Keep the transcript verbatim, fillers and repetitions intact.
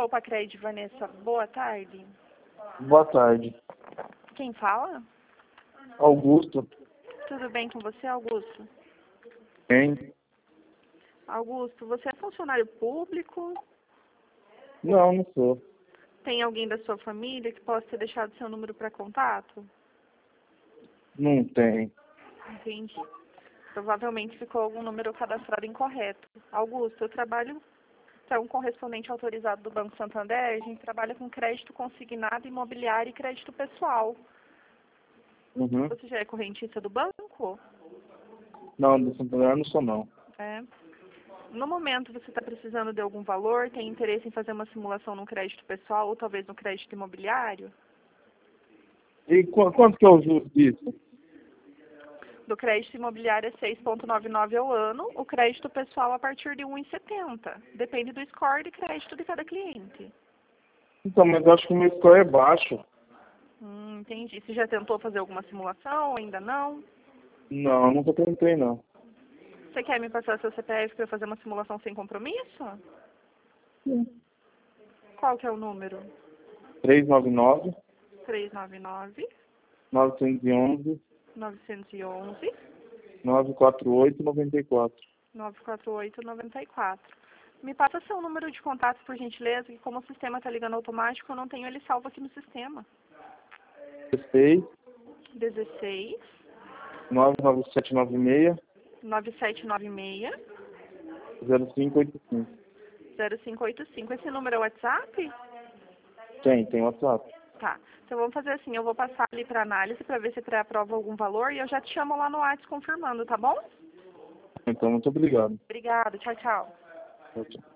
Poupa Crédito, Vanessa. Boa tarde. Boa tarde. Quem fala? Augusto. Tudo bem com você, Augusto? Quem? Augusto, você é funcionário público? Não, não sou. Tem alguém da sua família que possa ter deixado seu número para contato? Não tem. Entendi. Provavelmente ficou algum número cadastrado incorreto. Augusto, eu trabalho para um correspondente autorizado do Banco Santander. A gente trabalha com crédito consignado, imobiliário e crédito pessoal. Uhum. Você já é correntista do banco? Não, do Santander não sou não. É. No momento, você está precisando de algum valor? Tem interesse em fazer uma simulação no crédito pessoal ou talvez no crédito imobiliário? E qu quanto que é o juros disso? Do crédito imobiliário é seis vírgula noventa e nove ao ano, o crédito pessoal a partir de um vírgula setenta. Depende do score de crédito de cada cliente. Então, mas eu acho que o meu score é baixo. Hum, entendi. Você já tentou fazer alguma simulação ou ainda não? Não, nunca tentei não. Você quer me passar seu C P F para eu fazer uma simulação sem compromisso? Sim. Qual que é o número? três nove nove, três nove nove, nove um um, nove um um, nove quatro oito, nove quatro. nove quatro oito nove quatro. Me passa seu número de contato, por gentileza, que como o sistema está ligando automático, eu não tenho ele salvo aqui no sistema. dezesseis, dezesseis, nove nove sete nove seis, nove sete nove seis, zero cinco oito cinco. zero cinco oito cinco. Esse número é o WhatsApp? Tem, tem WhatsApp. Tá. Então vamos fazer assim, eu vou passar ali para análise para ver se pré-aprova algum valor e eu já te chamo lá no WhatsApp confirmando, tá bom? Então, muito obrigado. Obrigada, tchau, tchau. Tchau, tchau.